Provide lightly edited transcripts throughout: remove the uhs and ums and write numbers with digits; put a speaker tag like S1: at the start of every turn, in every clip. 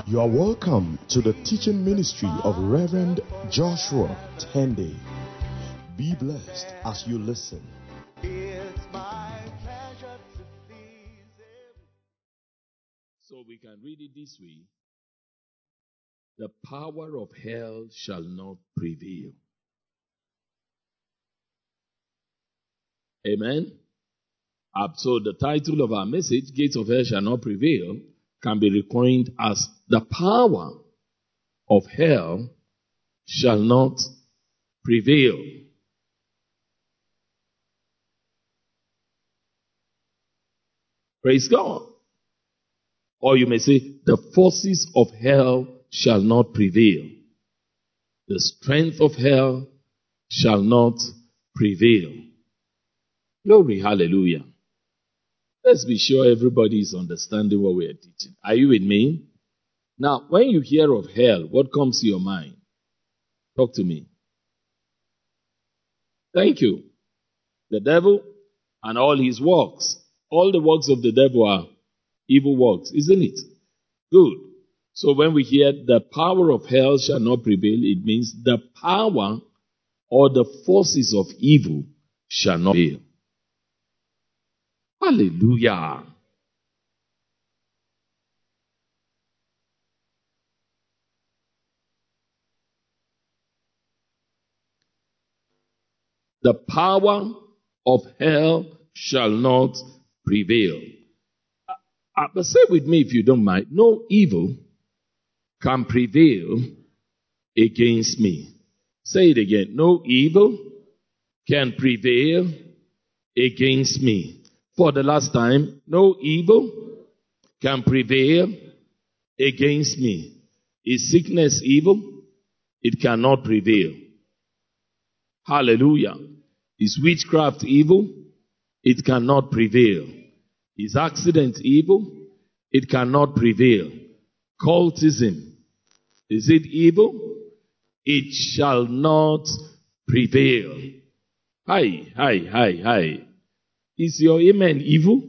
S1: You are welcome to the teaching ministry of Reverend Joshua Tende. Be blessed as you listen.
S2: It's my pleasure to please Him.
S3: So we can read it this way. The power of hell shall not prevail. Amen. So the title of our message, Gates of Hell Shall Not Prevail, can be recoined as the power of hell shall not prevail. Praise God. Or you may say, the forces of hell shall not prevail. The strength of hell shall not prevail. Glory, hallelujah. Let's be sure everybody is understanding what we are teaching. Are you with me? Now, when you hear of hell, what comes to your mind? Talk to me. Thank you. The devil and all his works. All the works of the devil are evil works, isn't it? Good. So when we hear the power of hell shall not prevail, it means the power or the forces of evil shall not prevail. Hallelujah. The power of hell shall not prevail. But say with me if you don't mind, no evil can prevail against me. Say it again. No evil can prevail against me. For the last time, no evil can prevail against me. Is sickness evil? It cannot prevail. Hallelujah. Is witchcraft evil? It cannot prevail. Is accident evil? It cannot prevail. Cultism, is it evil? It shall not prevail. Hi. Is your amen evil?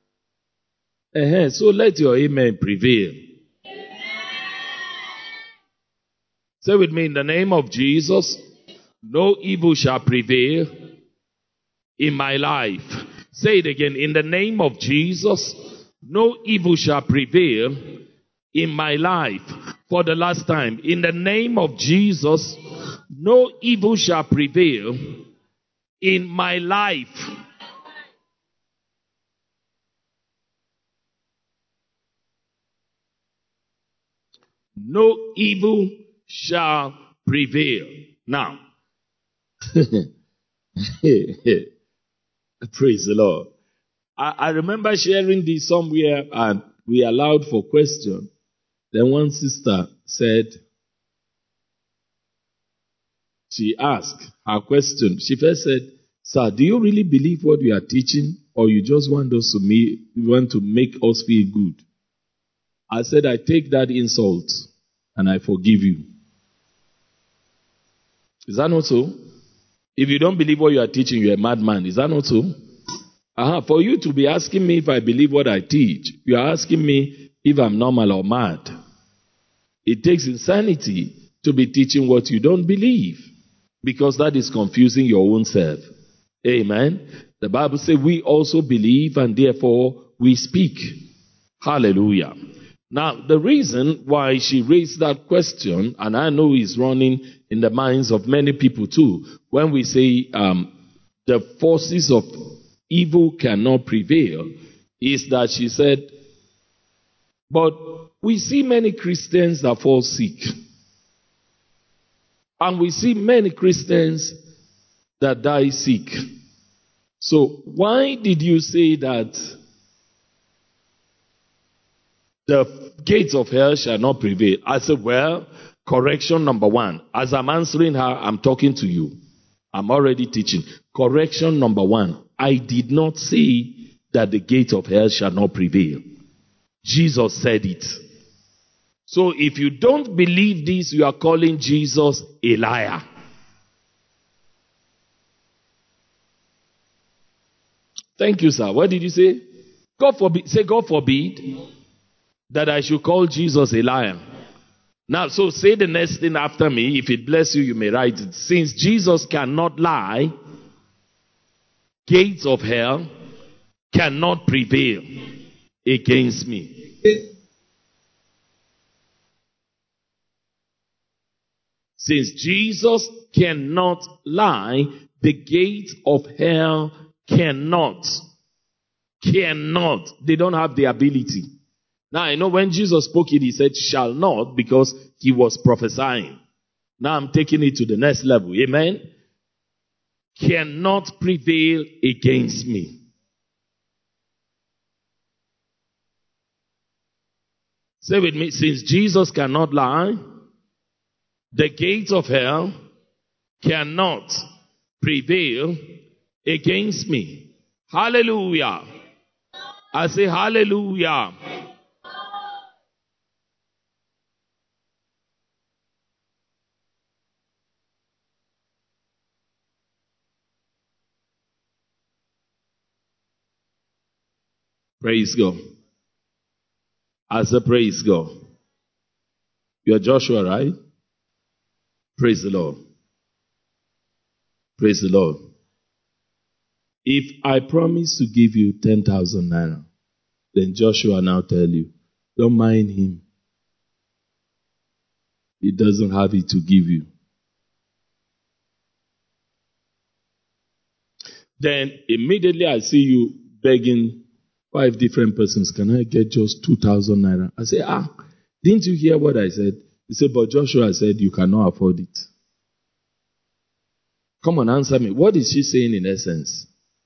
S3: So let your amen prevail. Say with me, in the name of Jesus, no evil shall prevail in my life. Say it again, in the name of Jesus, no evil shall prevail in my life. For the last time, in the name of Jesus, no evil shall prevail in my life. No evil shall prevail. Now, praise the Lord. I remember sharing this somewhere and we allowed for question. Then one sister said, she asked her question. She first said, "Sir, do you really believe what you are teaching or you just want to make us feel good?" I said, "I take that insult and I forgive you." Is that not so? If you don't believe what you are teaching, you're a madman. Is that not so? For you to be asking me if I believe what I teach, you are asking me if I'm normal or mad. It takes insanity to be teaching what you don't believe, because that is confusing your own self. Amen. The Bible says we also believe and therefore we speak. Hallelujah. Now, the reason why she raised that question, and I know is running in the minds of many people too, when we say the forces of evil cannot prevail, is that she said, but we see many Christians that fall sick. And we see many Christians that die sick. So why did you say that the gates of hell shall not prevail? I said, well, correction number one. As I'm answering her, I'm talking to you. I'm already teaching. Correction number one. I did not say that the gate of hell shall not prevail. Jesus said it. So if you don't believe this, you are calling Jesus a liar. Thank you, sir. What did you say? God forbid. Say, God forbid that I should call Jesus a liar. Now, so say the next thing after me. If it bless you, you may write it. Since Jesus cannot lie, gates of hell cannot prevail against me. Since Jesus cannot lie, the gates of hell cannot. They don't have the ability. Now I know when Jesus spoke it, he said shall not, because he was prophesying. Now I'm taking it to the next level. Amen. Cannot prevail against me. Say with me, since Jesus cannot lie, the gates of hell cannot prevail against me. Hallelujah. I say hallelujah. Praise God. I say praise God. You're Joshua, right? Praise the Lord. Praise the Lord. If I promise to give you 10,000 naira, then Joshua now tell you, don't mind him. He doesn't have it to give you. Then immediately I see you begging 5 different persons, can I get just 2,000 naira? I say, didn't you hear what I said? He said, but Joshua said you cannot afford it. Come on, answer me. What is she saying in essence?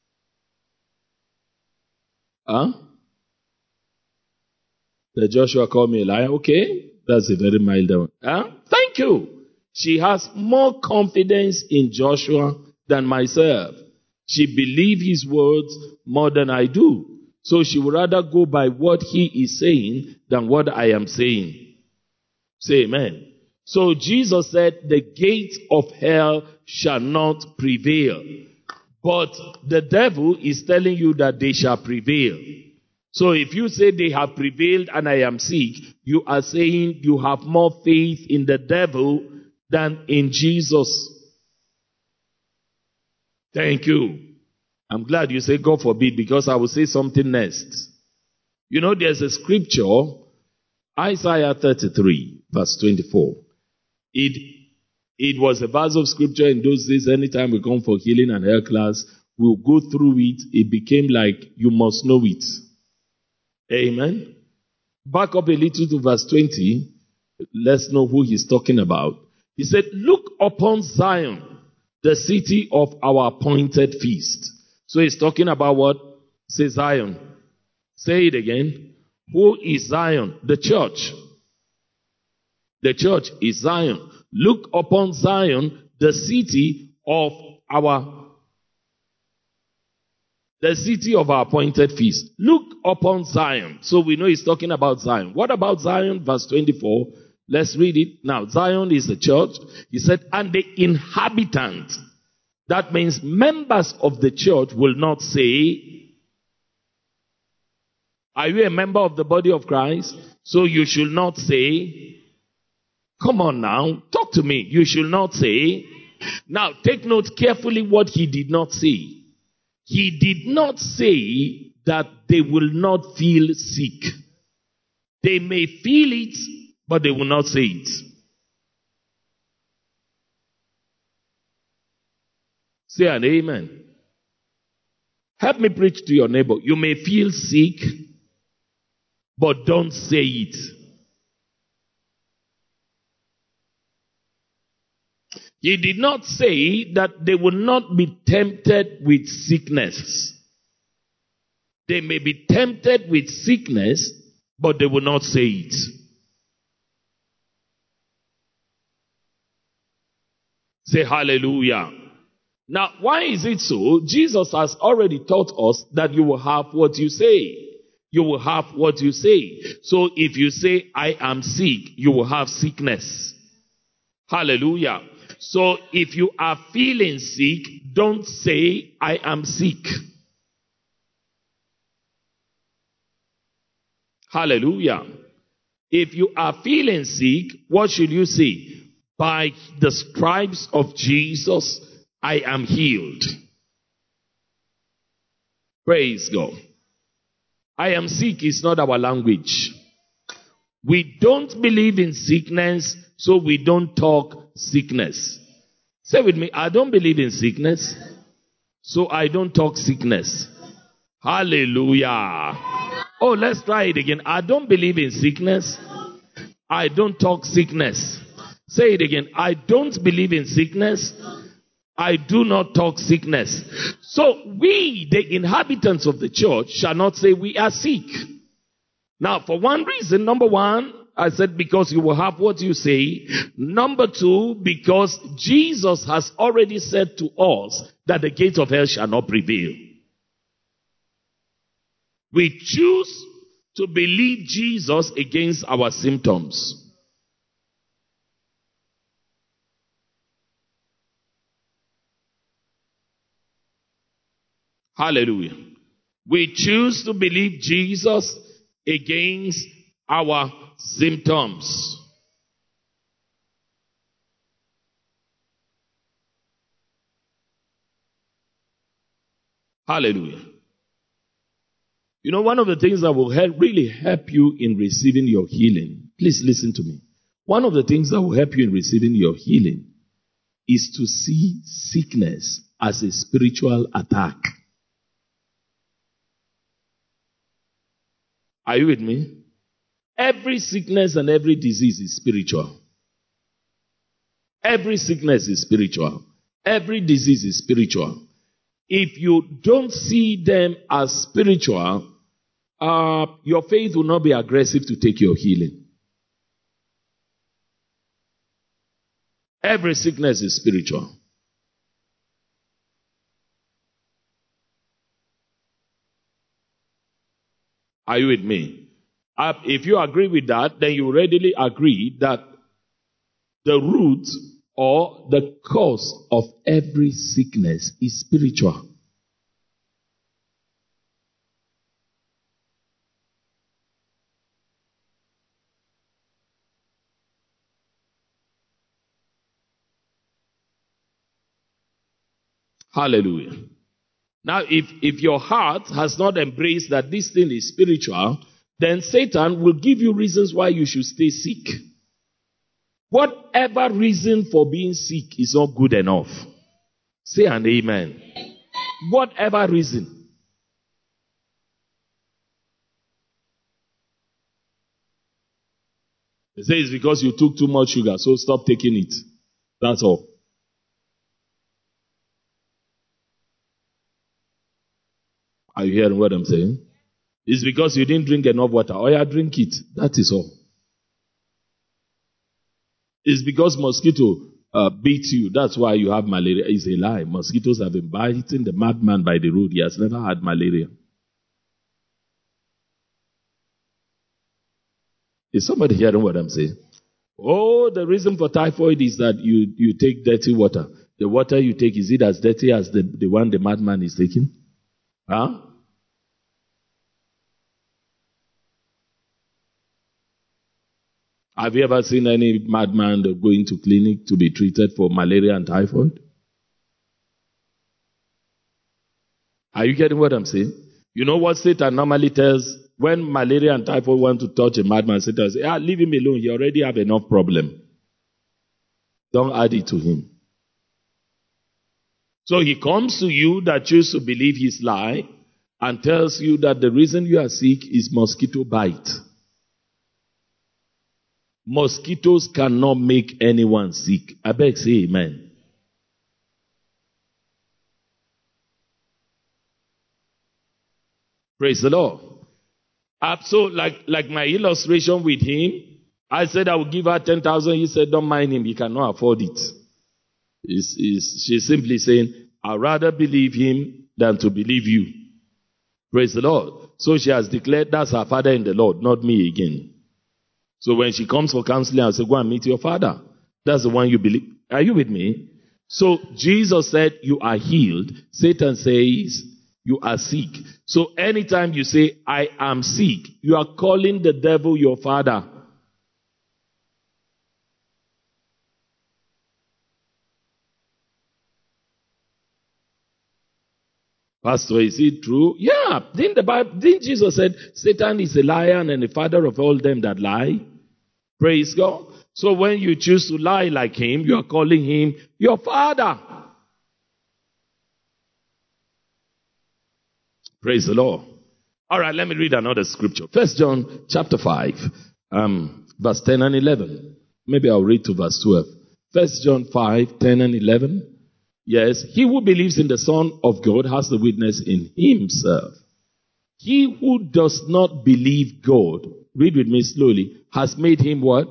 S3: That Joshua called me a liar? Okay, that's a very mild one. Thank you. She has more confidence in Joshua than myself. She believes his words more than I do. So she would rather go by what he is saying than what I am saying. Say amen. So Jesus said, the gates of hell shall not prevail. But the devil is telling you that they shall prevail. So if you say they have prevailed and I am sick, you are saying you have more faith in the devil than in Jesus. Thank you. I'm glad you say God forbid, because I will say something next. You know, there's a scripture, Isaiah 33, verse 24. It was a verse of scripture in those days. Anytime we come for healing and health class, we'll go through it. It became like you must know it. Amen. Back up a little to verse 20. Let's know who he's talking about. He said, look upon Zion, the city of our appointed feast. So he's talking about what? Say Zion. Say it again. Who is Zion? The church. The church is Zion. Look upon Zion, the city of our appointed feast. Look upon Zion. So we know he's talking about Zion. What about Zion? Verse 24. Let's read it. Now, Zion is the church. He said, and the inhabitants. That means members of the church will not say, are you a member of the body of Christ? So you should not say, come on now, talk to me. You should not say. Now, take note carefully what he did not say. He did not say that they will not feel sick. They may feel it, but they will not say it. Say an amen. Help me preach to your neighbor. You may feel sick, but don't say it. He did not say that they will not be tempted with sickness. They may be tempted with sickness, but they will not say it. Say hallelujah. Now, why is it so? Jesus has already taught us that you will have what you say. You will have what you say. So if you say, I am sick, you will have sickness. Hallelujah. So if you are feeling sick, don't say, I am sick. Hallelujah. If you are feeling sick, what should you say? By the stripes of Jesus, I am healed. Praise God. I am sick is not our language. We don't believe in sickness, so we don't talk sickness. Say with me, I don't believe in sickness, so I don't talk sickness. Hallelujah. Oh, let's try it again. I don't believe in sickness. I don't talk sickness. Say it again. I don't believe in sickness. I do not talk sickness. So we, the inhabitants of the church, shall not say we are sick. Now, for one reason, number one, I said because you will have what you say. Number two, because Jesus has already said to us that the gates of hell shall not prevail. We choose to believe Jesus against our symptoms. Hallelujah. We choose to believe Jesus against our symptoms. Hallelujah. You know, one of the things that will really help you in receiving your healing, please listen to me. One of the things that will help you in receiving your healing is to see sickness as a spiritual attack. Are you with me? Every sickness and every disease is spiritual. Every sickness is spiritual. Every disease is spiritual. If you don't see them as spiritual, your faith will not be aggressive to take your healing. Every sickness is spiritual. Are you with me? If you agree with that, then you readily agree that the root or the cause of every sickness is spiritual. Hallelujah. Now, if your heart has not embraced that this thing is spiritual, then Satan will give you reasons why you should stay sick. Whatever reason for being sick is not good enough. Say an amen. Whatever reason. They say it's because you took too much sugar, so stop taking it. That's all. Are you hearing what I'm saying? It's because you didn't drink enough water. Oh yeah, drink it. That is all. It's because mosquito beat you. That's why you have malaria. It's a lie. Mosquitoes have been biting the madman by the road. He has never had malaria. Is somebody hearing what I'm saying? Oh, the reason for typhoid is that you take dirty water. The water you take, is it as dirty as the one the madman is taking? Huh? Have you ever seen any madman going to clinic to be treated for malaria and typhoid? Are you getting what I'm saying? You know what Satan normally tells when malaria and typhoid want to touch a madman? Satan says, leave him alone. He already have enough problem. Don't add it to him. So he comes to you that choose to believe his lie and tells you that the reason you are sick is mosquito bite. Mosquitoes cannot make anyone sick. I beg say amen. Praise the Lord. So like my illustration with him, I said I would give her 10,000. He said, don't mind him. He cannot afford it. She's simply saying, I'd rather believe him than to believe you. Praise the Lord. So she has declared that's her father in the Lord, not me again. So when she comes for counseling, I say, go and meet your father. That's the one you believe. Are you with me? So Jesus said, you are healed. Satan says, you are sick. So anytime you say, I am sick, you are calling the devil your father. Pastor, is it true? Yeah. Didn't Jesus said Satan is a liar and the father of all them that lie? Praise God. So when you choose to lie like him, you are calling him your father. Praise the Lord. All right, let me read another scripture. 1 John chapter 5, verse 10 and 11. Maybe I'll read to verse 12. 1 John 5, 10 and 11. Yes, he who believes in the Son of God has the witness in himself. He who does not believe God, read with me slowly, has made him what?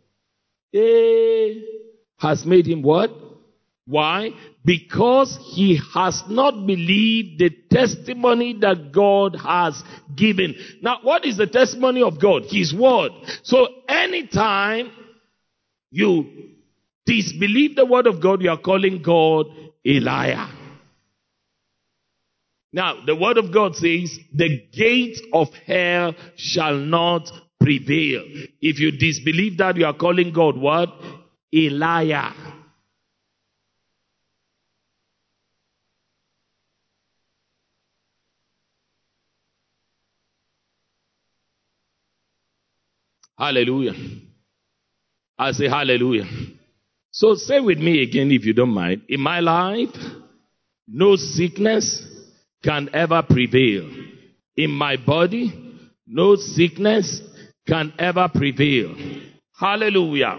S3: Has made him what? Why? Because he has not believed the testimony that God has given. Now, what is the testimony of God? His word. So, anytime you disbelieve the word of God, you are calling God a liar. Now, the word of God says, the gate of hell shall not prevail. If you disbelieve that, you are calling God what? A liar. Hallelujah. I say hallelujah. So say with me again if you don't mind. In my life, no sickness can ever prevail. In my body, no sickness can ever prevail. Hallelujah.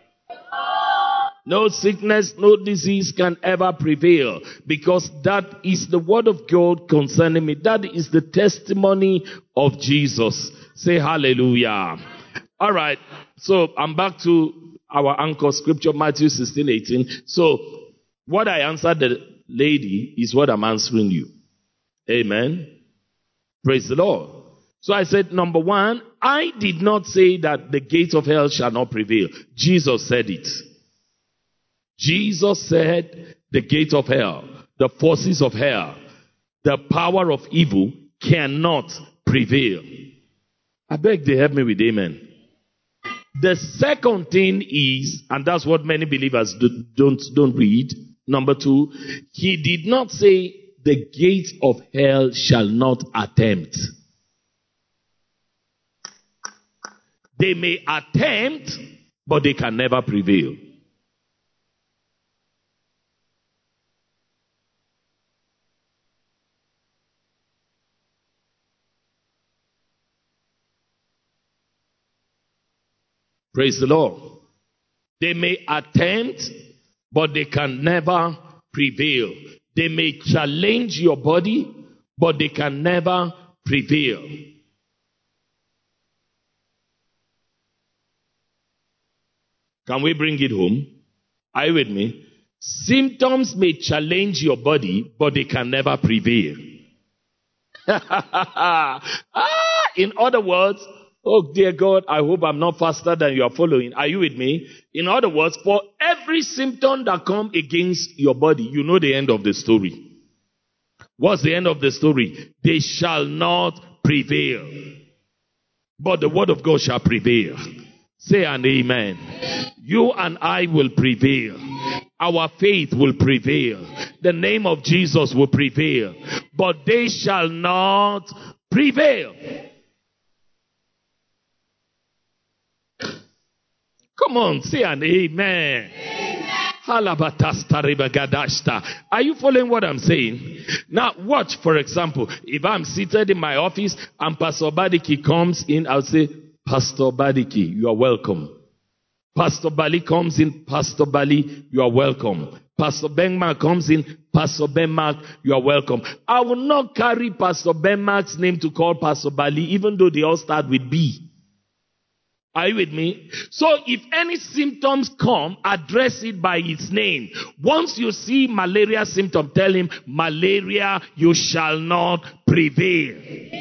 S3: No sickness, no disease can ever prevail, because that is the word of God concerning me. That is the testimony of Jesus. Say hallelujah. All right. So I'm back to our anchor scripture, Matthew 16:18. So what I answered the lady is what I'm answering you. Amen. Praise the Lord. So I said, number one, I did not say that the gates of hell shall not prevail. Jesus said it. Jesus said the gate of hell, the forces of hell, the power of evil cannot prevail. I beg they help me with amen. The second thing is, and that's what many believers don't read. Number two, he did not say the gates of hell shall not attempt. They may attempt, but they can never prevail. Praise the Lord. They may attempt, but they can never prevail. They may challenge your body, but they can never prevail. Can we bring it home? Are you with me? Symptoms may challenge your body, but they can never prevail. In other words, oh dear God, I hope I'm not faster than you are following. Are you with me? In other words, for every symptom that comes against your body, you know the end of the story. What's the end of the story? They shall not prevail. But the word of God shall prevail. Say an amen. You and I will prevail. Our faith will prevail. The name of Jesus will prevail. But they shall not prevail. Come on, say an amen. Are you following what I'm saying? Now watch, for example, if I'm seated in my office and Pastor Badiki comes in, I'll say, Pastor Badiki, you are welcome. Pastor Bali comes in, Pastor Bali, you are welcome. Pastor Benmark comes in, Pastor Benmark, you are welcome. I will not carry Pastor Benmark's name to call Pastor Bali, even though they all start with B. Are you with me? So if any symptoms come, address it by its name. Once you see malaria symptom, tell him, malaria, you shall not prevail.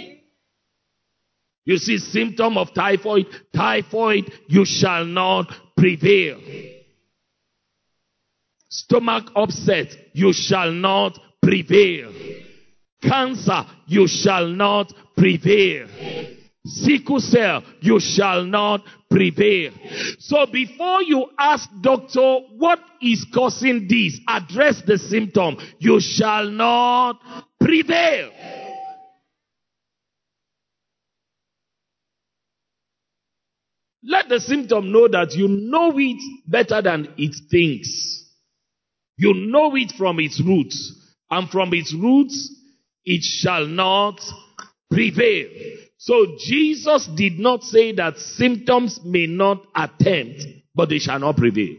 S3: You see symptom of typhoid, typhoid, you shall not prevail. Stomach upset, you shall not prevail. Cancer, you shall not prevail. Sickle cell, you shall not prevail. So before you ask doctor, what is causing this? Address the symptom. You shall not prevail. Let the symptom know that you know it better than it thinks. You know it from its roots. And from its roots, it shall not prevail. So Jesus did not say that symptoms may not attempt, but they shall not prevail.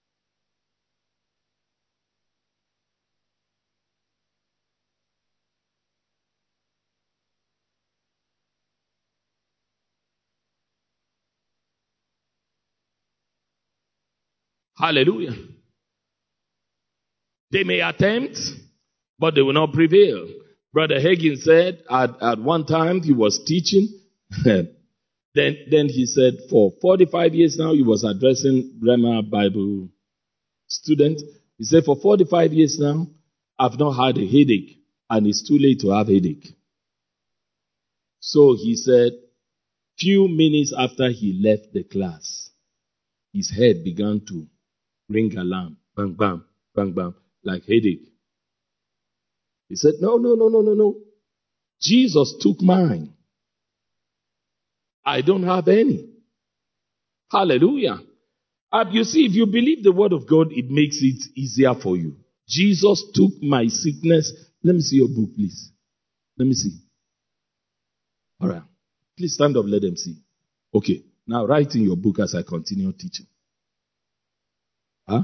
S3: Hallelujah. They may attempt, but they will not prevail. Brother Hagin said at one time he was teaching. then he said for 45 years now he was addressing Rhema Bible students. He said for 45 years now I've not had a headache, and it's too late to have headache. So he said few minutes after he left the class, his head began to ring alarm. Bang, bang, bang, bang, like headache. He said, no. Jesus took mine. I don't have any. Hallelujah. You see, if you believe the word of God, it makes it easier for you. Jesus took my sickness. Let me see your book, please. Let me see. All right. Please stand up, let them see. Okay. Now write in your book as I continue teaching. Huh?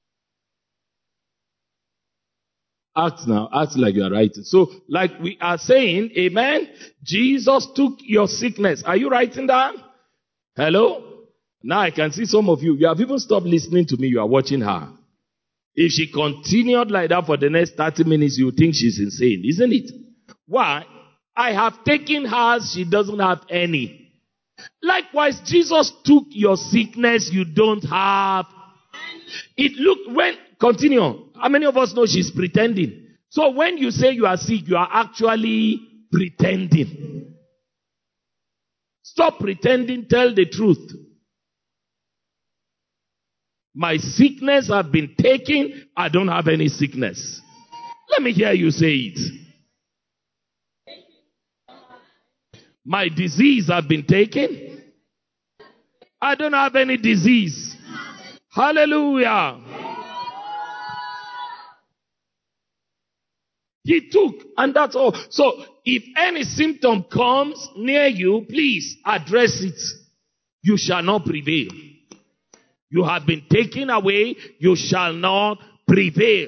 S3: Act now. Act like you are writing. So, like we are saying, amen, Jesus took your sickness. Are you writing down? Hello? Now I can see some of you. You have even stopped listening to me. You are watching her. If she continued like that for the next 30 minutes, you think she's insane, isn't it? Why? I have taken hers. She doesn't have any. Likewise, Jesus took your sickness. You don't have. Continue. How many of us know she's pretending? So when you say you are sick, you are actually pretending. Stop pretending. Tell the truth. My sickness have been taken. I don't have any sickness. Let me hear you say it. My disease have been taken. I don't have any disease. Hallelujah. He took, and that's all. So, if any symptom comes near you, please address it. You shall not prevail. You have been taken away. You shall not prevail.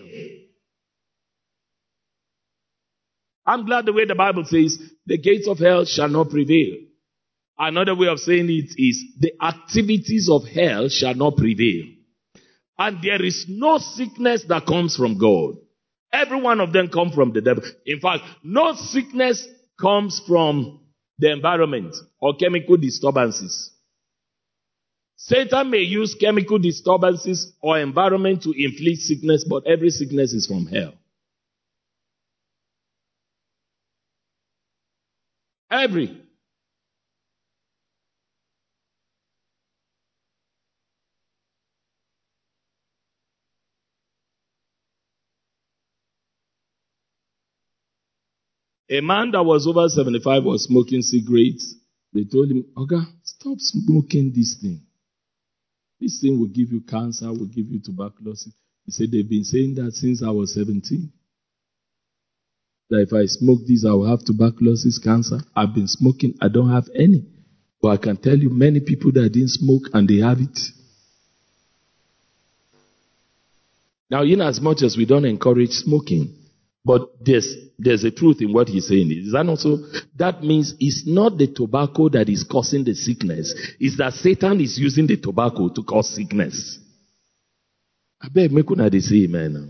S3: I'm glad the way the Bible says, the gates of hell shall not prevail. Another way of saying it is, the activities of hell shall not prevail. And there is no sickness that comes from God. Every one of them come from the devil. In fact, no sickness comes from the environment or chemical disturbances. Satan may use chemical disturbances or environment to inflict sickness, but every sickness is from hell. Every. A man that was over 75 was smoking cigarettes. They told him, "Oga, stop smoking this thing. This thing will give you cancer, will give you tuberculosis." He said, "They've been saying that since I was 17. That if I smoke this, I will have tuberculosis, cancer. I've been smoking, I don't have any. But I can tell you many people that didn't smoke and they have it." Now, in as much as we don't encourage smoking, but there's a truth in what he's saying. Is that also? That means it's not the tobacco that is causing the sickness. It's that Satan is using the tobacco to cause sickness. I beg, make una dey say amen.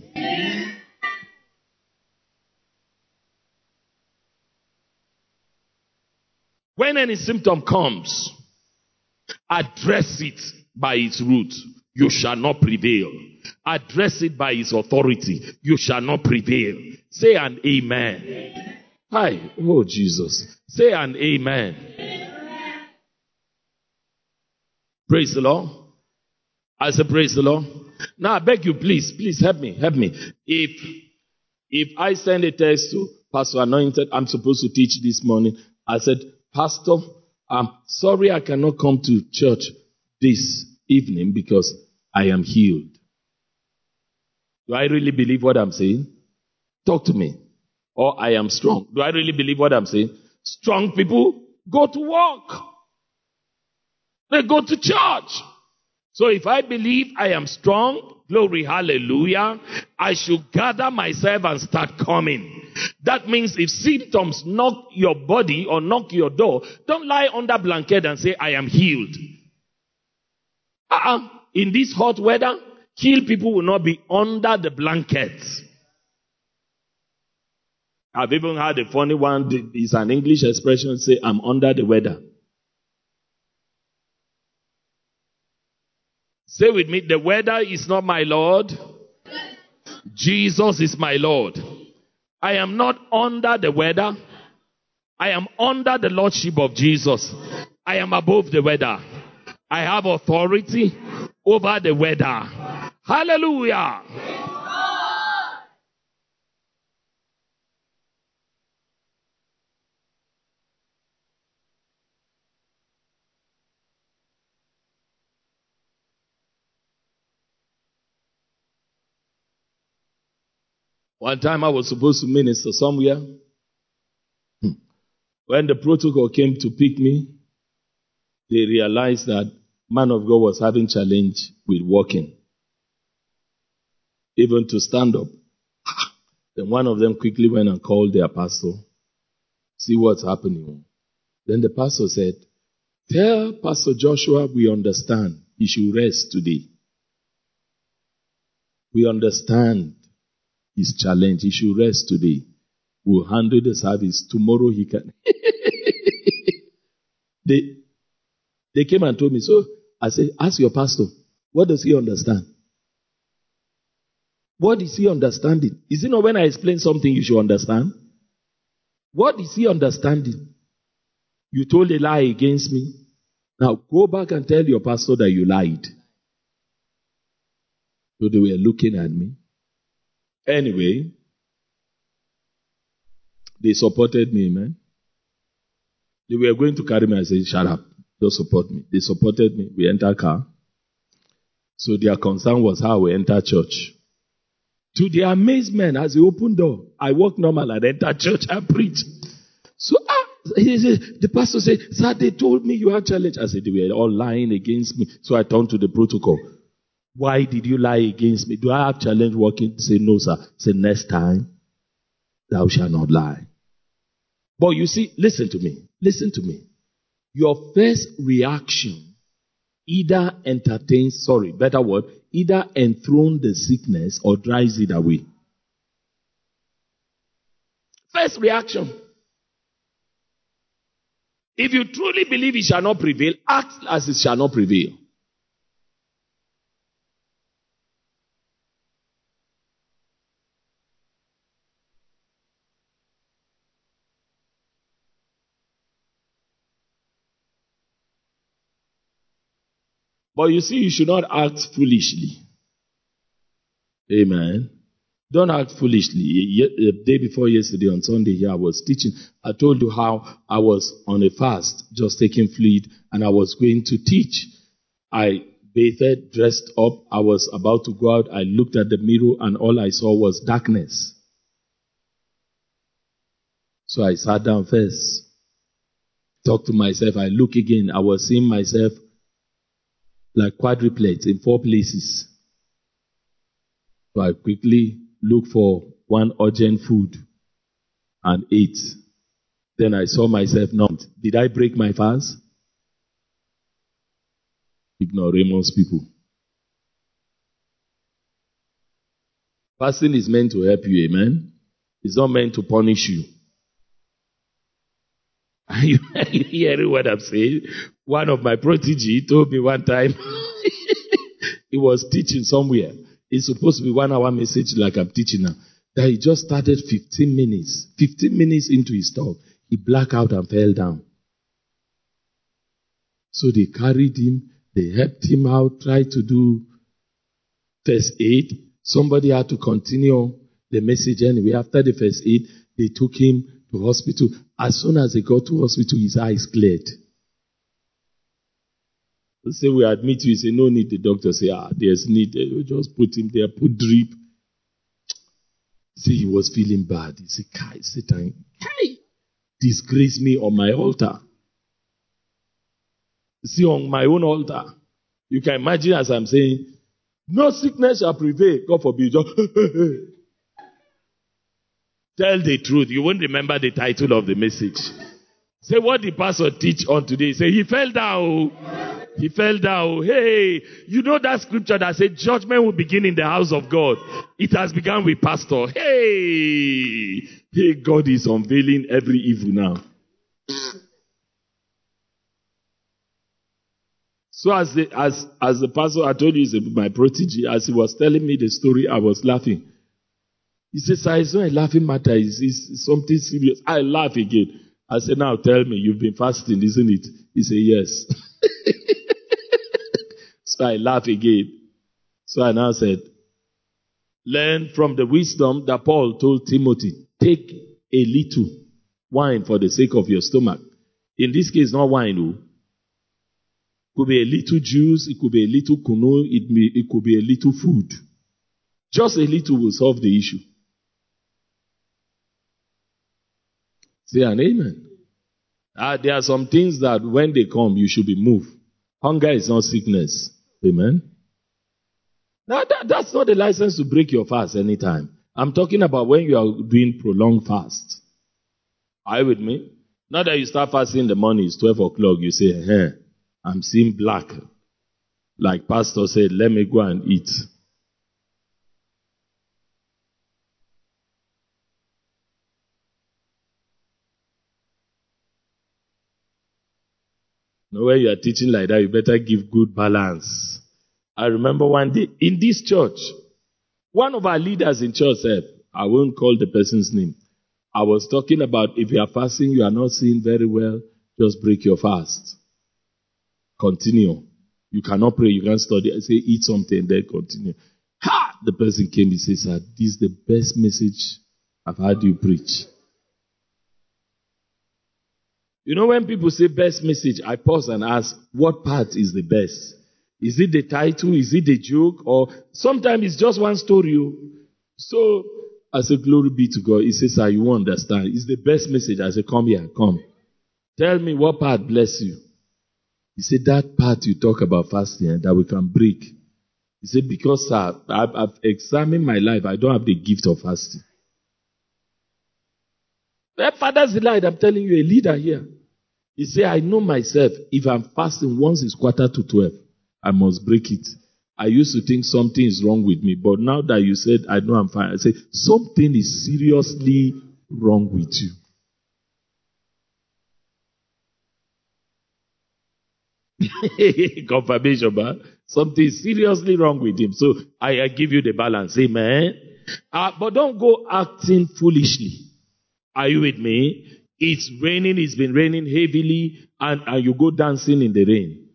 S3: When any symptom comes, address it by its root. You shall not prevail. Address it by its authority. You shall not prevail. Say an amen. Hi. Oh, Jesus. Say an amen. Praise the Lord. I say praise the Lord. Now I beg you, please help me. If I send a text to Pastor Anointed, I'm supposed to teach this morning. I said, Pastor, I'm sorry I cannot come to church this evening because I am healed. Do I really believe what I'm saying? Talk to me. Or I am strong. Do I really believe what I'm saying? Strong people go to work. They go to church. So if I believe I am strong, glory, hallelujah, I should gather myself and start coming. That means if symptoms knock your body or knock your door, don't lie under blanket and say, I am healed. In this hot weather, healed people will not be under the blankets. I've even heard a funny one. It's an English expression, say, I'm under the weather. Say with me, the weather is not my Lord. Jesus is my Lord. I am not under the weather. I am under the Lordship of Jesus. I am above the weather. I have authority over the weather. Hallelujah. One time I was supposed to minister somewhere. When the protocol came to pick me, they realized that man of God was having challenge with walking. Even to stand up. Then one of them quickly went and called their pastor. See what's happening. Then the pastor said, tell Pastor Joshua we understand. He should rest today. We understand his challenge. He should rest today. We'll handle the service. Tomorrow he can. They came and told me. So I said, ask your pastor. What does he understand? What is he understanding? Is it not when I explain something you should understand? What is he understanding? You told a lie against me. Now go back and tell your pastor that you lied. So they were looking at me. Anyway, they supported me, man. They were going to carry me. I said, shut up. Don't support me. They supported me. We entered car. So their concern was how we enter church. To their amazement, as they opened door, I walked normal and entered church and preached. So the pastor said, sir, they told me you had challenge. I said, they were all lying against me. So I turned to the protocol. Why did you lie against me? Do I have challenge working? Say, no, sir. Say, next time, thou shalt not lie. But you see, listen to me. Listen to me. Your first reaction either either enthrone the sickness or drives it away. First reaction. If you truly believe it shall not prevail, act as it shall not prevail. But you see, you should not act foolishly. Amen. Don't act foolishly. The day before yesterday, on Sunday here, I was teaching. I told you how I was on a fast, just taking fluid, and I was going to teach. I bathed, dressed up. I was about to go out. I looked at the mirror, and all I saw was darkness. So I sat down first, talked to myself. I look again. I was seeing myself like quadruplets in 4 places. So I quickly looked for one urgent food and ate. Then I saw myself numbed. Did I break my fast? Ignoramus people. Fasting is meant to help you, amen? It's not meant to punish you. Are you hearing what I'm saying? One of my protege told me one time, he was teaching somewhere. It's supposed to be 1 hour message like I'm teaching now. That he just started 15 minutes. 15 minutes into his talk, he blacked out and fell down. So they carried him, they helped him out, tried to do first aid. Somebody had to continue the message anyway. After the first aid, They took him to hospital. As soon as they got to hospital, his eyes cleared. They say, we admit you. He said, no need. The doctor say, there's need. They will just put him there, put drip. He was feeling bad. He said, Kai, Satan, disgrace me on my altar. See, on my own altar. You can imagine as I'm saying, no sickness shall prevail. God forbid. Just tell the truth. You won't remember the title of the message. Say, what the pastor teach on today? Say, he fell down. He fell down. Hey, you know that scripture that said judgment will begin in the house of God. It has begun with pastor. Hey, God is unveiling every evil now. So as the pastor, I told you, is my protege, as he was telling me the story, I was laughing. He said, sir, it's not a laughing matter. It's something serious. I laugh again. I said, now tell me, you've been fasting, isn't it? He said, yes. So I laugh again. So I now said, learn from the wisdom that Paul told Timothy. Take a little wine for the sake of your stomach. In this case, not wine. It could be a little juice. It could be a little kunu. It could be a little food. Just a little will solve the issue. Say an amen. There are some things that when they come, you should be moved. Hunger is not sickness. Amen. Now, that's not the license to break your fast anytime. I'm talking about when you are doing prolonged fast. Are you with me? Not that you start fasting in the morning, it's 12 o'clock, you say, I'm seeing black. Like pastor said, let me go and eat. No, when you are teaching like that, you better give good balance. I remember one day in this church, one of our leaders in church said, I won't call the person's name. I was talking about if you are fasting, you are not seeing very well, just break your fast. Continue. You cannot pray, you can't study. I say, eat something, then continue. The person came, he says, sir, this is the best message I've heard you preach. You know, when people say best message, I pause and ask, what part is the best? Is it the title? Is it the joke? Or sometimes it's just one story. So I said, glory be to God. He says, sir, you won't understand. It's the best message. I said, come here, come. Tell me what part bless you. He said, that part you talk about fasting that we can break. He said, because sir, I've examined my life. I don't have the gift of fasting. That father's delight, I'm telling you, a leader here. He said, I know myself. If I'm fasting once it's 11:45, I must break it. I used to think something is wrong with me. But now that you said, I know I'm fine, I say, something is seriously wrong with you. Confirmation, man. Something is seriously wrong with him. So I give you the balance. Amen. But don't go acting foolishly. Are you with me? It's raining. It's been raining heavily. And you go dancing in the rain.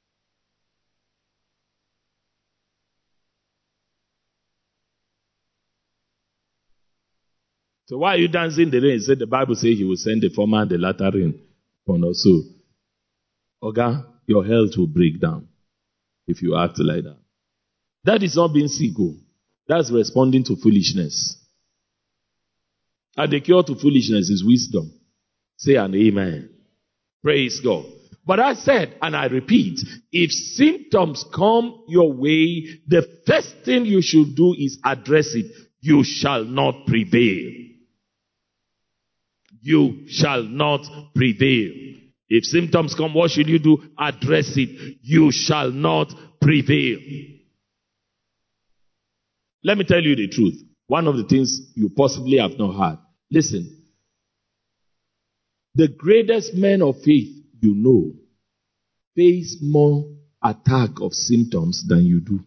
S3: So why are you dancing in the rain? Said the Bible says he will send the former and the latter rain on us. So, Oga, your health will break down if you act like that. That is not being sick. That's responding to foolishness. And the cure to foolishness is wisdom. Say an amen. Praise God. But I said, and I repeat, if symptoms come your way, the first thing you should do is address it. You shall not prevail. You shall not prevail. If symptoms come, what should you do? Address it. You shall not prevail. Let me tell you the truth. One of the things you possibly have not heard. Listen. The greatest men of faith you know face more attack of symptoms than you do.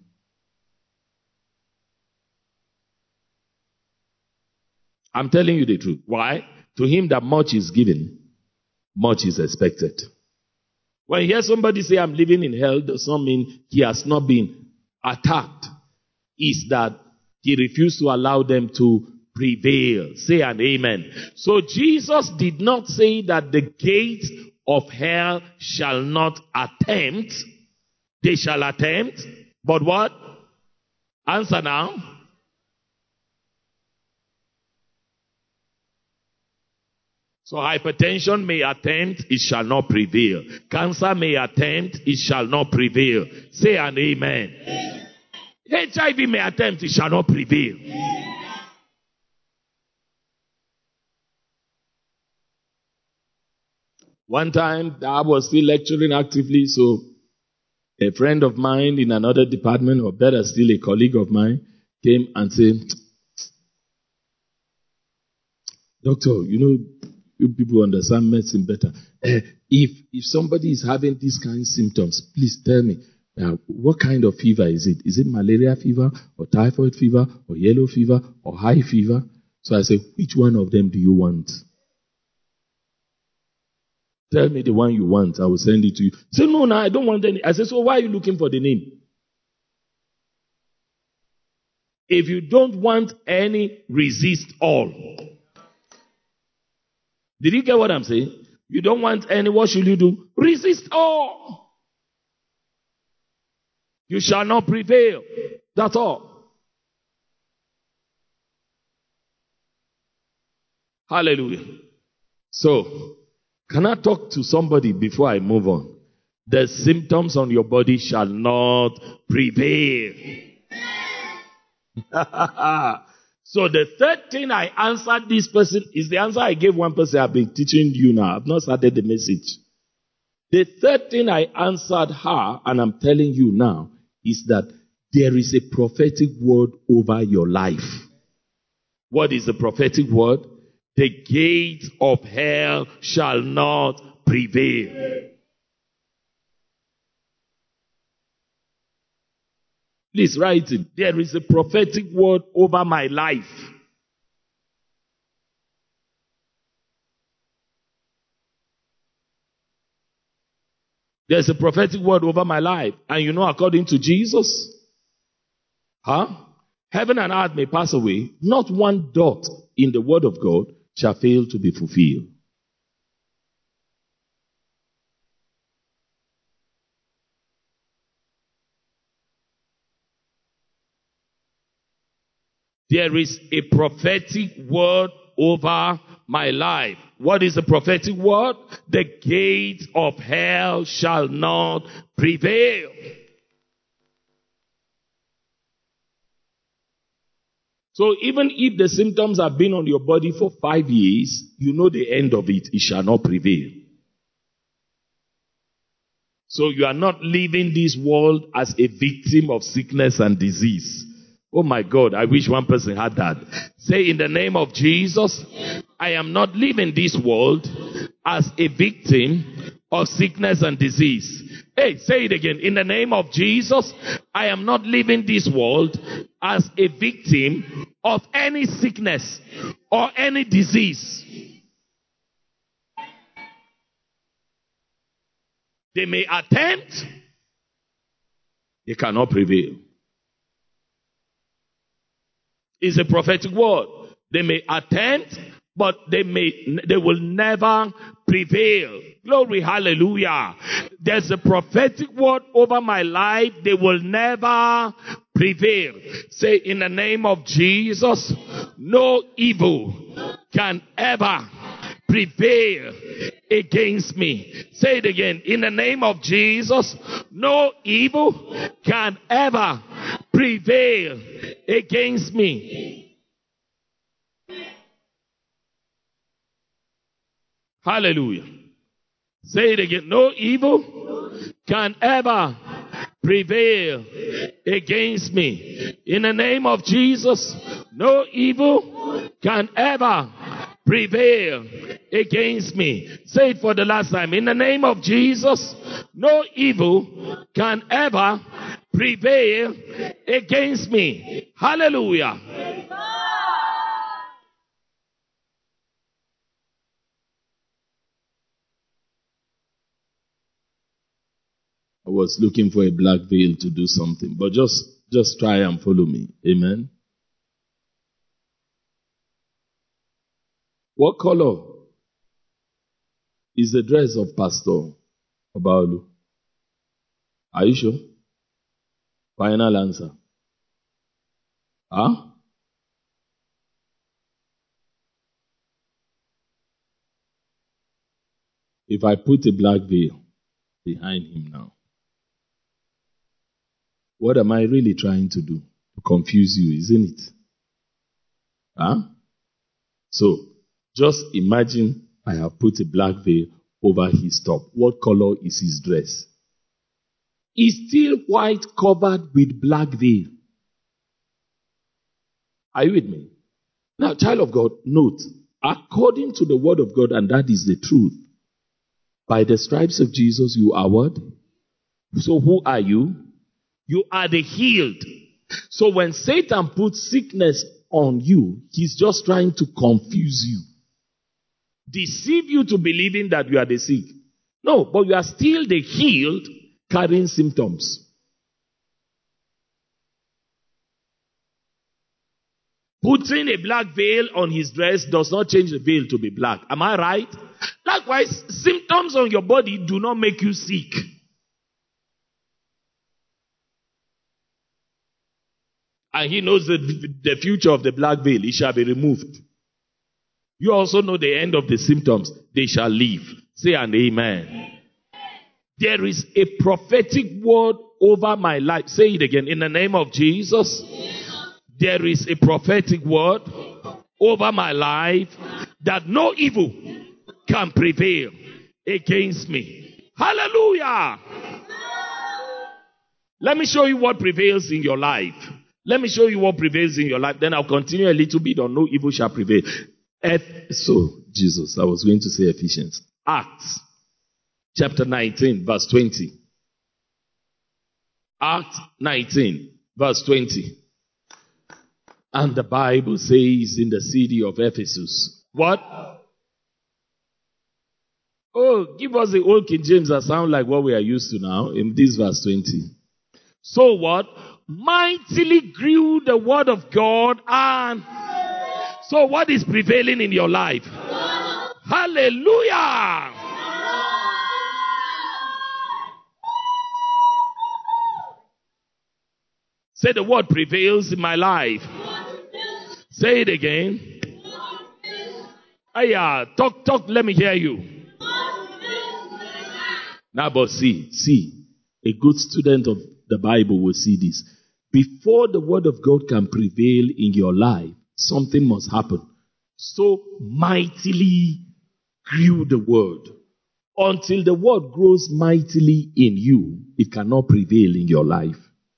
S3: I'm telling you the truth. Why? To him that much is given, much is expected. When you hear somebody say, I'm living in hell, does not mean he has not been attacked. It's that he refused to allow them to prevail. Say an amen. So Jesus did not say that the gates of hell shall not attempt. They shall attempt. But what? Answer now. So hypertension may attempt, it shall not prevail. Cancer may attempt, it shall not prevail. Say an amen. HIV may attempt, it shall not prevail. One time I was still lecturing actively, so a friend of mine in another department, or better still a colleague of mine, came and said, Doctor, you people understand medicine better. If somebody is having these kind of symptoms, please tell me, what kind of fever is it? Is it malaria fever, or typhoid fever, or yellow fever, or high fever? So I said, which one of them do you want? Tell me the one you want. I will send it to you. Say, no, I don't want any. I said, so why are you looking for the name? If you don't want any, resist all. Did you get what I'm saying? You don't want any, what should you do? Resist all. You shall not prevail. That's all. Hallelujah. So, can I talk to somebody before I move on? The symptoms on your body shall not prevail. So the third thing I answered this person is the answer I gave one person I've been teaching you now. I've not started the message. The third thing I answered her, and I'm telling you now, is that there is a prophetic word over your life. What is the prophetic word? The gates of hell shall not prevail. Please write it. There is a prophetic word over my life. There's a prophetic word over my life. And according to Jesus, heaven and earth may pass away. Not one dot in the word of God shall fail to be fulfilled. There is a prophetic word over my life. What is the prophetic word? The gates of hell shall not prevail. So even if the symptoms have been on your body for 5 years, you know the end of it. It shall not prevail. So you are not leaving this world as a victim of sickness and disease. Oh my God, I wish one person had that. Say, in the name of Jesus, I am not leaving this world as a victim of sickness and disease. Hey, say it again. In the name of Jesus, I am not leaving this world as a victim of any sickness or any disease. They may attempt, they cannot prevail. It's a prophetic word. They may attempt, but they will never prevail. Glory, hallelujah. There's a prophetic word over my life. They will never prevail. Say, in the name of Jesus, no evil can ever prevail against me. Say it again. In the name of Jesus, no evil can ever prevail against me. Hallelujah. Say it again. No evil can ever prevail against me. In the name of Jesus, no evil can ever prevail against me. Say it for the last time. In the name of Jesus, no evil can ever prevail against me. Hallelujah. I was looking for a black veil to do something, but just try and follow me. Amen. What color is the dress of Pastor Obaolu? Are you sure? Final answer. Huh? If I put a black veil behind him now, what am I really trying to do? To confuse you, isn't it? Huh? So, just imagine I have put a black veil over his top. What color is his dress? It's still white covered with black veil. Are you with me? Now, child of God, note, according to the word of God, and that is the truth, by the stripes of Jesus, you are what? So who are you? You are the healed. So when Satan puts sickness on you, he's just trying to confuse you. Deceive you to believing that you are the sick. No, but you are still the healed carrying symptoms. Putting a black veil on his dress does not change the veil to be black. Am I right? Likewise, symptoms on your body do not make you sick. And he knows the future of the black veil. It shall be removed. You also know the end of the symptoms. They shall leave. Say an amen. There is a prophetic word over my life. Say it again. In the name of Jesus. There is a prophetic word over my life that no evil can prevail against me. Hallelujah. Let me show you what prevails in your life. Let me show you what prevails in your life. Then I'll continue a little bit on no evil shall prevail. Jesus, I was going to say Ephesians. Acts chapter 19 verse 20. Acts 19 verse 20. And the Bible says in the city of Ephesus. What? Oh, give us the old King James that sound like what we are used to now in this verse 20. So what? Mightily grew the word of God and... So what is prevailing in your life? Hallelujah! Say the word prevails in my life. Say it again. Talk, let me hear you. Now, but see, a good student of the Bible will see this. Before the word of God can prevail in your life, something must happen. So mightily grew the word. Until the word grows mightily in you, it cannot prevail in your life.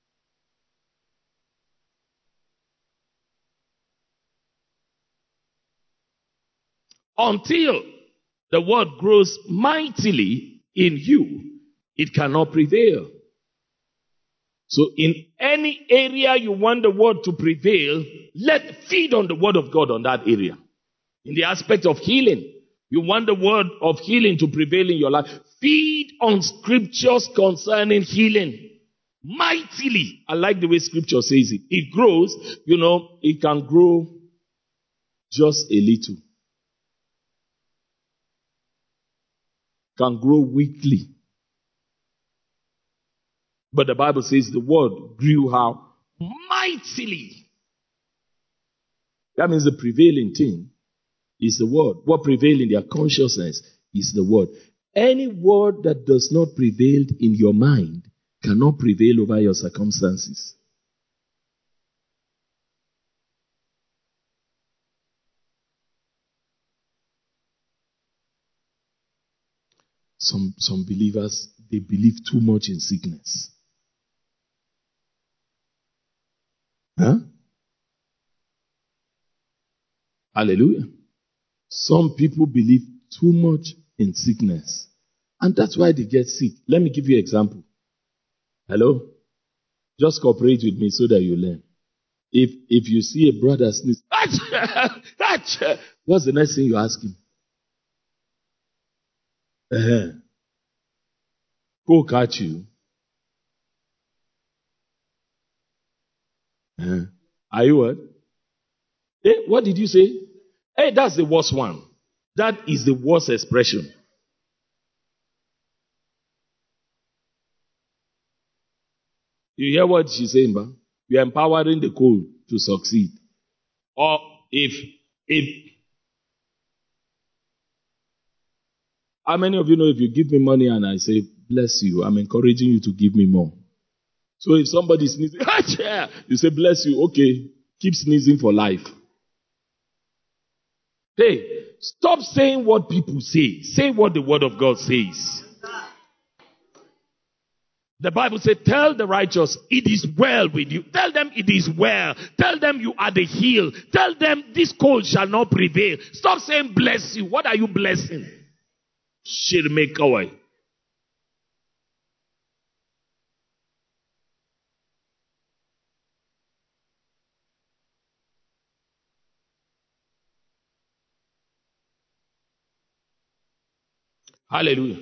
S3: Until the word grows mightily in you, it cannot prevail. So in any area you want the word to prevail, feed on the word of God on that area. In the aspect of healing, you want the word of healing to prevail in your life. Feed on scriptures concerning healing. Mightily. I like the way scripture says it. It grows, it can grow just a little. Can grow weakly. But the Bible says the word grew how? Mightily. That means the prevailing thing is the word. What prevails in their consciousness is the word. Any word that does not prevail in your mind cannot prevail over your circumstances. Some believers, they believe too much in sickness. Huh? Hallelujah. Some people believe too much in sickness. And that's why they get sick. Let me give you an example. Hello? Just cooperate with me so that you learn. If you see a brother sneeze, what's the next thing you ask him? Go catch you. Are you what? What did you say? Hey, that's the worst one. That is the worst expression. You hear what she's saying, ba? You're empowering the cold to succeed. Or if how many of you know if you give me money and I say, bless you, I'm encouraging you to give me more. So if somebody sneezes, you say, bless you, okay, keep sneezing for life. Hey, stop saying what people say. Say what the word of God says. The Bible says, tell the righteous, it is well with you. Tell them it is well. Tell them you are the healed. Tell them this cold shall not prevail. Stop saying bless you. What are you blessing? Shirmekawai. Hallelujah.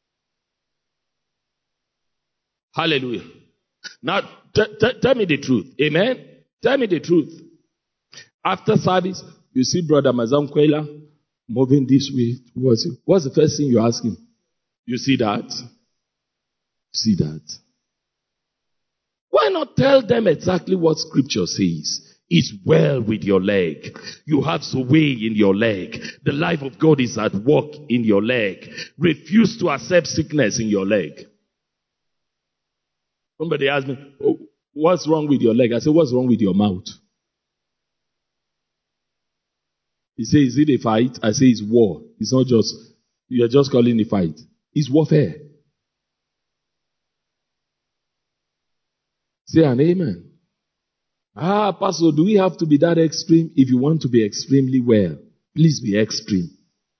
S3: Hallelujah. Now, tell me the truth. Amen? Tell me the truth. After service, you see Brother Mazam Kwela moving this way towards you. What's the first thing you ask him? You see that? See that? Why not tell them exactly what Scripture says? It's well with your leg. You have Zoe in your leg. The life of God is at work in your leg. Refuse to accept sickness in your leg. Somebody asked me, oh, what's wrong with your leg? I said, what's wrong with your mouth? He said, is it a fight? I say, it's war. It's not just, you're just calling it a fight. It's warfare. Say an amen. Pastor, do we have to be that extreme? If you want to be extremely well, please be extreme.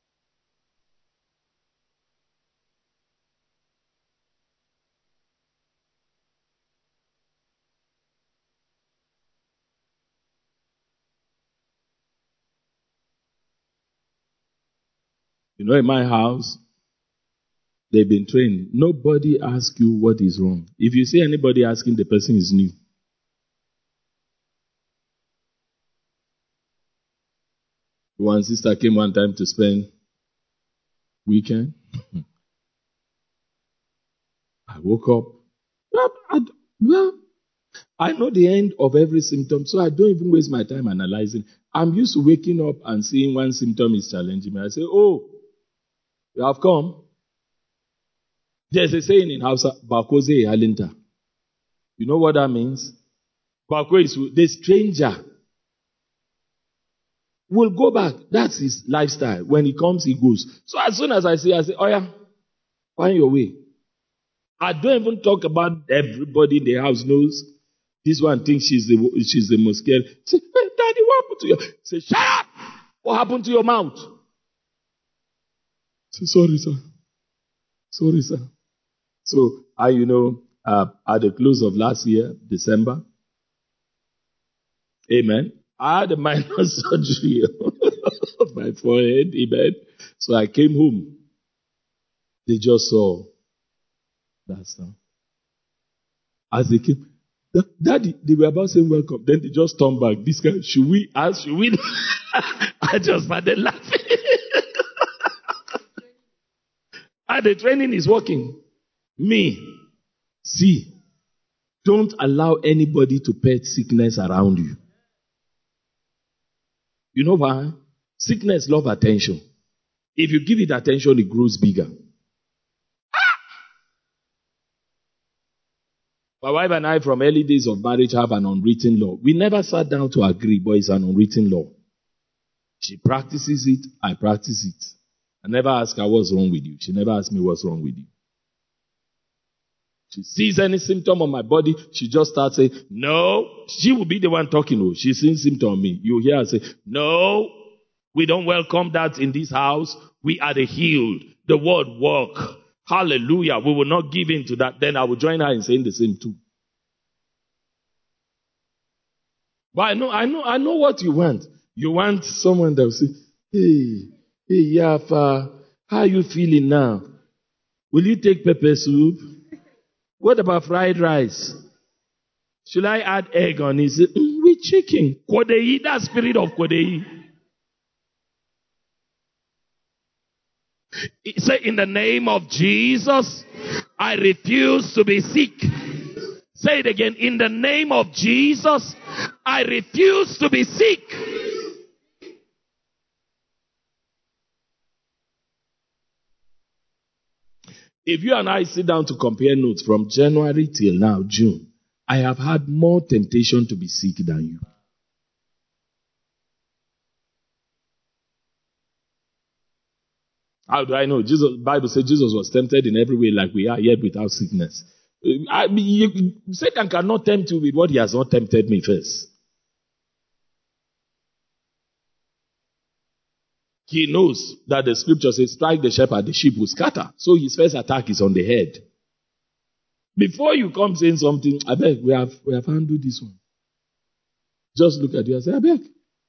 S3: You know, in my house, they've been trained. Nobody asks you what is wrong. If you see anybody asking, the person is new. One sister came one time to spend weekend. I woke up. I know the end of every symptom, so I don't even waste my time analyzing. I'm used to waking up and seeing one symptom is challenging me. I say, oh, you have come. There's a saying in Hausa, Bakoze Halinta. You know what that means? Bako is the stranger. Will go back. That's his lifestyle. When he comes, he goes. So as soon as I say, oh yeah, find your way. I don't even talk about everybody in the house knows. This one thinks she's the most scared. Say, hey, Daddy, what happened to you? Say, shut up! What happened to your mouth? Say, sorry, sir. Sorry, sir. So, at the close of last year, December, amen, I had a minor surgery on my forehead, amen. So I came home. They just saw that stuff. As they came, Daddy, they were about saying welcome. Then they just turned back. This guy, should we ask? Should we? I just started laughing. And the training is working. See, don't allow anybody to pet sickness around you. You know why? Sickness loves attention. If you give it attention, it grows bigger. My wife and I, from early days of marriage, have an unwritten law. We never sat down to agree, but it's an unwritten law. She practices it, I practice it. I never ask her what's wrong with you. She never asks me what's wrong with you. She sees any symptom on my body, she just starts saying, no. She will be the one talking. Oh, she sees symptom on me. You hear her say, no, we don't welcome that in this house. We are the healed. The word work. Hallelujah. We will not give in to that. Then I will join her in saying the same too. But I know what you want. You want someone that will say, hey, Yafa, how are you feeling now? Will you take pepper soup? What about fried rice? Should I add egg on it? With chicken. Kodei, that spirit of Kodei. Say, in the name of Jesus, I refuse to be sick. Say it again. In the name of Jesus, I refuse to be sick. If you and I sit down to compare notes from January till now, June, I have had more temptation to be sick than you. How do I know? The Bible says Jesus was tempted in every way like we are, yet without sickness. Satan cannot tempt you with what he has not tempted me first. He knows that the scripture says, strike the shepherd, the sheep will scatter. So his first attack is on the head. Before you come saying something, I beg, we have handled this one. Just look at you and say, I beg.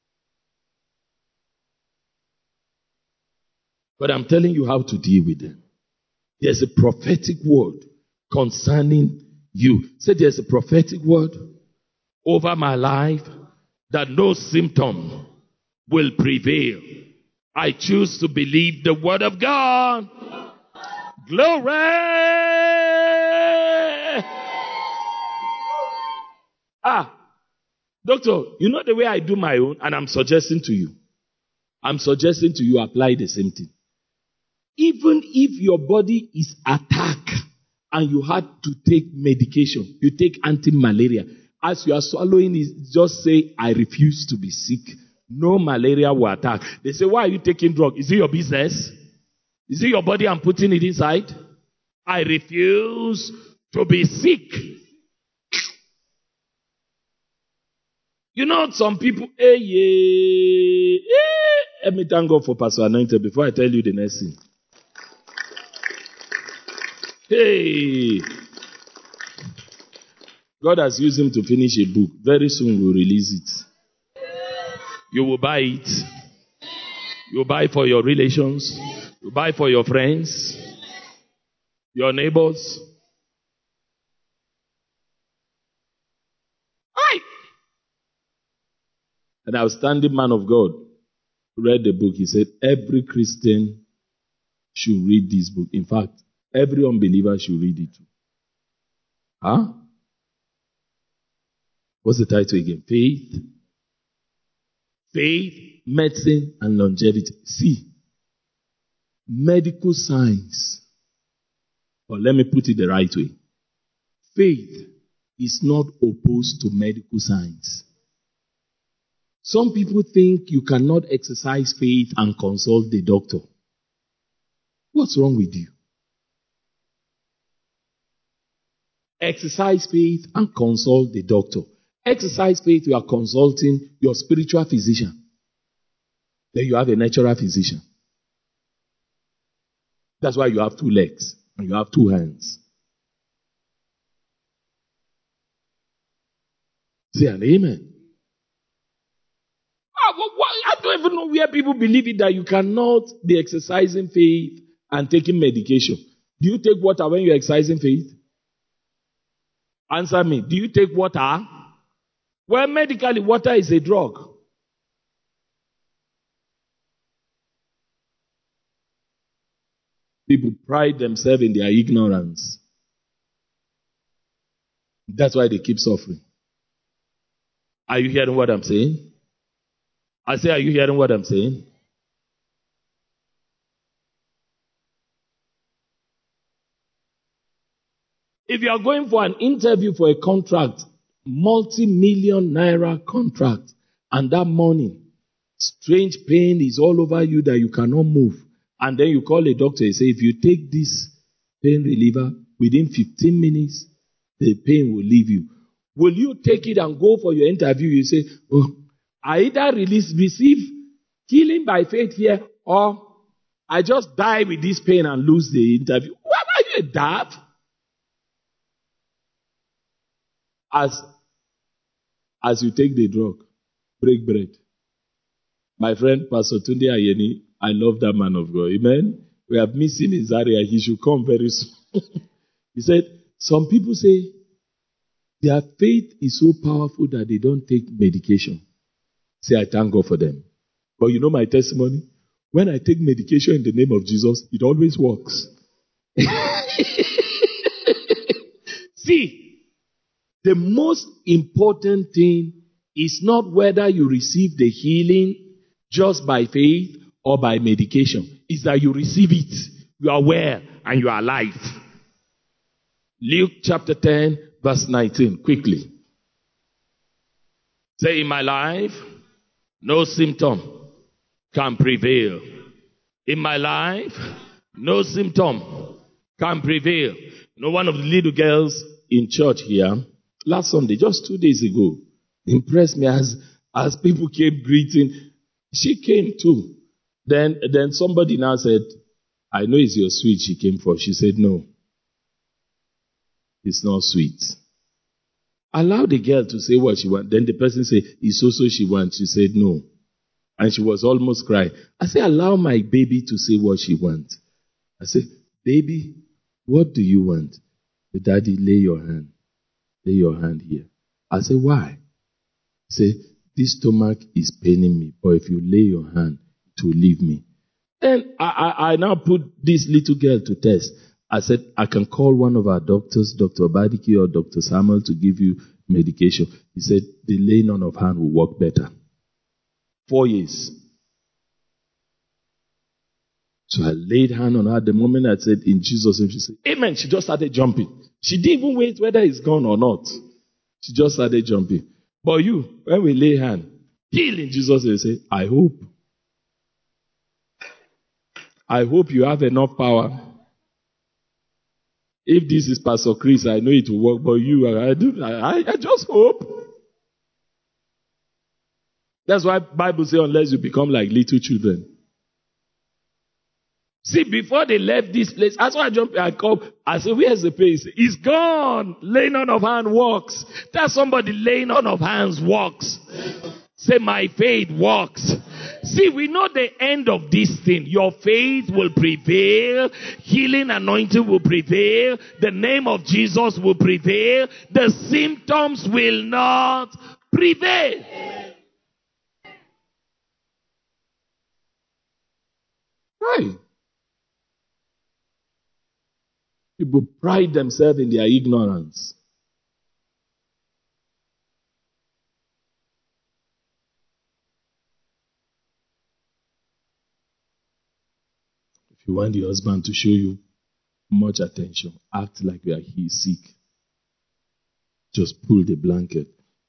S3: But I'm telling you how to deal with them. There's a prophetic word concerning you. Say, there's a prophetic word over my life that no symptom will prevail. I choose to believe the word of God. Glory! Doctor, you know the way I do my own, and I'm suggesting to you apply the same thing. Even if your body is attacked and you had to take medication, you take anti-malaria. As you are swallowing it, just say, I refuse to be sick. No malaria will attack. They say, why are you taking drugs? Is it your business? Is it your body I'm putting it inside? I refuse to be sick. You know, some people, let me thank God for Pastor Anointed before I tell you the next thing. Hey, God has used him to finish a book. Very soon we'll release it. You will buy it. You buy for your relations. You buy for your friends, your neighbors. Aye. An outstanding man of God read the book. He said, every Christian should read this book. In fact, every unbeliever should read it too. Huh? What's the title again? Faith, medicine, and longevity. See, medical science, or let me put it the right way. Faith is not opposed to medical science. Some people think you cannot exercise faith and consult the doctor. What's wrong with you? Exercise faith and consult the doctor. Exercise faith, you are consulting your spiritual physician. Then you have a natural physician. That's why you have 2 legs and you have 2 hands. Say an amen. I don't even know where people believe it that you cannot be exercising faith and taking medication. Do you take water when you're exercising faith? Answer me. Do you take water? Well, medically, water is a drug. People pride themselves in their ignorance. That's why they keep suffering. Are you hearing what I'm saying? I say, are you hearing what I'm saying? If you are going for an interview for a contract, multi-million naira contract, and that morning, strange pain is all over you that you cannot move, and then you call a doctor and say, if you take this pain reliever, within 15 minutes, the pain will leave you. Will you take it and go for your interview? You say, I either receive healing by faith here, or I just die with this pain and lose the interview. Why are you a daft? As you take the drug, break bread. My friend, Pastor Tunde Ayeni, I love that man of God. Amen. We have missed him in Zaria. He should come very soon. He said, some people say their faith is so powerful that they don't take medication. Say, I thank God for them. But you know my testimony? When I take medication in the name of Jesus, it always works. See, the most important thing is not whether you receive the healing just by faith or by medication. It's that you receive it, you are well, and you are alive. Luke chapter 10, verse 19, quickly. Say, in my life, no symptom can prevail. In my life, no symptom can prevail. You know, one of the little girls in church here, last Sunday, just 2 days ago, impressed me as people came greeting. She came too. Then somebody now said, I know it's your sweet she came for. She said, no, it's not sweet. Allow the girl to say what she wants. Then the person said, it's also she wants. She said, no. And she was almost crying. I said, allow my baby to say what she wants. I said, baby, what do you want? The daddy, lay your hand. Lay your hand here. I said, why? Say, this stomach is paining me, but if you lay your hand, it will leave me. Then I now put this little girl to test. I said, I can call one of our doctors, Dr. Badiki or Dr. Samuel, to give you medication. He said, the laying on of hand will work better. 4 years. So I laid hand on her. The moment I said, in Jesus' name, she said, amen. She just started jumping. She didn't even wait whether it's gone or not. She just started jumping. But you, when we lay hand, heal in Jesus' name, say, I hope you have enough power. If this is Pastor Chris, I know it will work, but you, I just hope. That's why the Bible says, unless you become like little children. See, before they left this place, that's why I jumped, I called, I said, where's the place? It's gone. Laying on of hand works. Tell somebody, laying on of hands works. Say, my faith works. See, we know the end of this thing. Your faith will prevail. Healing anointing will prevail. The name of Jesus will prevail. The symptoms will not prevail. Right. People pride themselves in their ignorance. If you want the husband to show you much attention, act like he is sick. Just pull the blanket.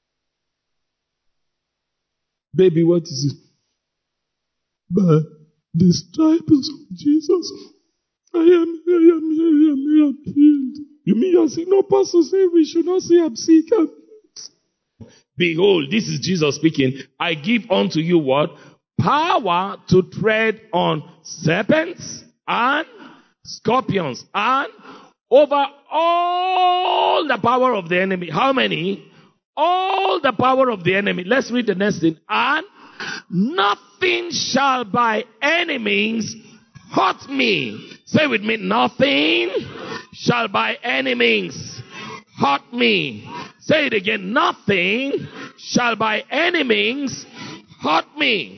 S3: Baby, what is it? By the stripes of Jesus, I am healed. You mean you're sick? No, pastor say we should not say I'm sick. Behold, this is Jesus speaking. I give unto you what? Power to tread on serpents and scorpions and over all the power of the enemy. How many? All the power of the enemy. Let's read the next thing. And nothing shall by any means hurt me. Say with me, nothing shall by any means hurt me. Say it again, nothing shall by any means hurt me.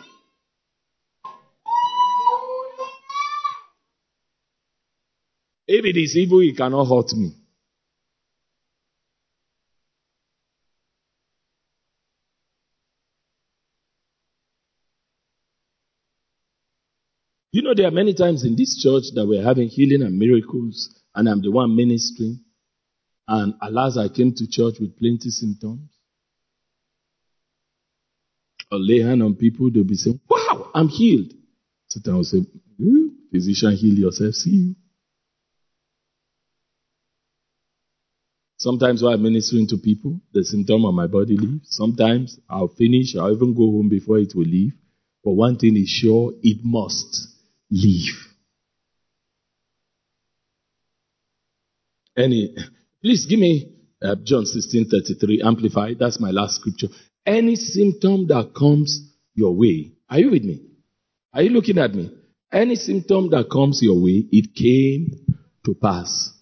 S3: If it is evil, it cannot hurt me. You know, there are many times in this church that we're having healing and miracles, and I'm the one ministering. And alas, I came to church with plenty symptoms. I'll lay hand on people, they'll be saying, wow, I'm healed. Satan will say, physician, heal yourself, see you. Sometimes while I'm ministering to people, the symptom of my body leaves. Sometimes I'll finish, I'll even go home before it will leave. But one thing is sure, it must leave. Please give me John 16:33, Amplified. That's my last scripture. Any symptom that comes your way. Are you with me? Are you looking at me? Any symptom that comes your way, it came to pass.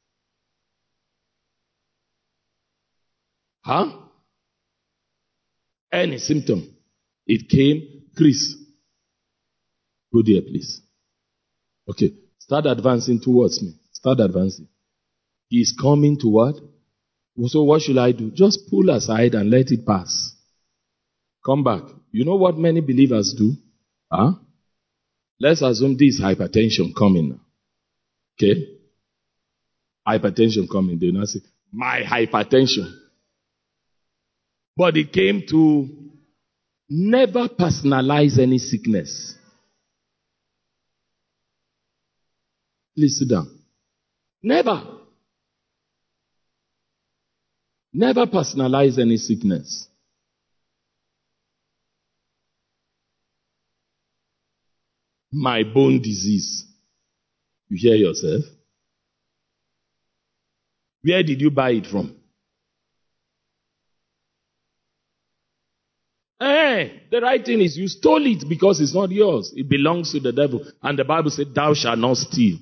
S3: Huh? Any symptom. It came, Chris. Go there, please. Okay. Start advancing towards me. Start advancing. He is coming to what? So what should I do? Just pull aside and let it pass. Come back. You know what many believers do? Let's assume this hypertension coming now. Okay? Hypertension coming. They will not say, my hypertension. But it came to never personalize any sickness. Please sit down. Never. Never personalize any sickness. My bone disease. You hear yourself? Where did you buy it from? The right thing is you stole it because it's not yours. It belongs to the devil. And the Bible said, thou shalt not steal.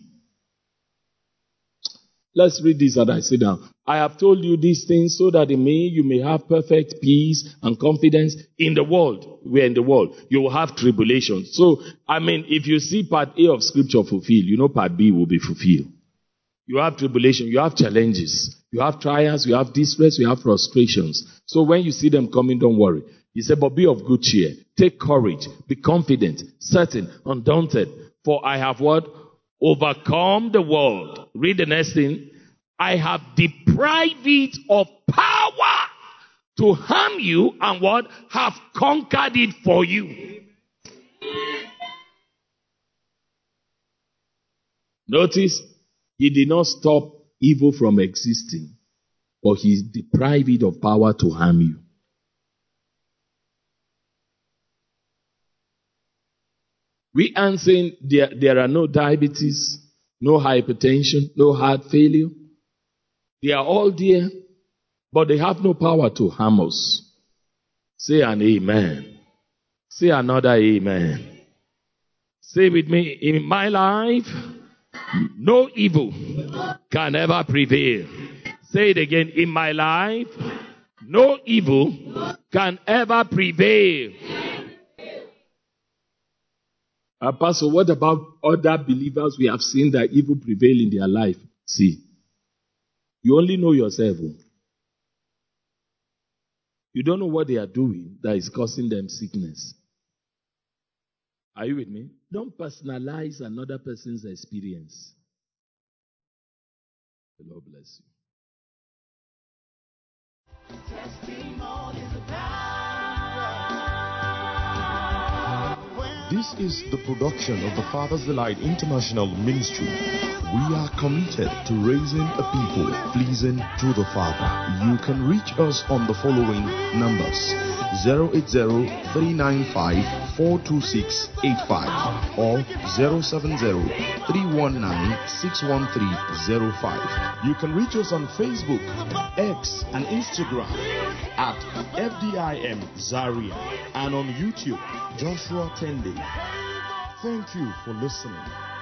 S3: Let's read this and I sit down. I have told you these things so that in me you may have perfect peace and confidence in the world. We're in the world. You will have tribulation. So, if you see part A of scripture fulfilled, you know part B will be fulfilled. You have tribulation, you have challenges, you have trials, you have distress, you have frustrations. So when you see them coming, don't worry. He said, but be of good cheer. Take courage. Be confident, certain, undaunted. For I have what? Overcome the world. Read the next thing. I have deprived it of power to harm you and what? Have conquered it for you. Notice, he did not stop evil from existing, but he deprived it of power to harm you. We aren't saying there are no diabetes, no hypertension, no heart failure. They are all there, but they have no power to harm us. Say an amen. Say another amen. Say with me, in my life, no evil can ever prevail. Say it again, in my life, no evil can ever prevail. Pastor, what about other believers we have seen that evil prevail in their life? See, you only know yourself. You don't know what they are doing that is causing them sickness. Are you with me? Don't personalize another person's experience. The Lord bless you.
S1: This is the production of the Father's Delight International Ministry. We are committed to raising a people pleasing to the Father. You can reach us on the following numbers: 080-395-42685 or 070-319-61305. You can reach us on Facebook, X, and Instagram at FDIM Zaria, and on YouTube, Joshua Tende. Thank you for listening.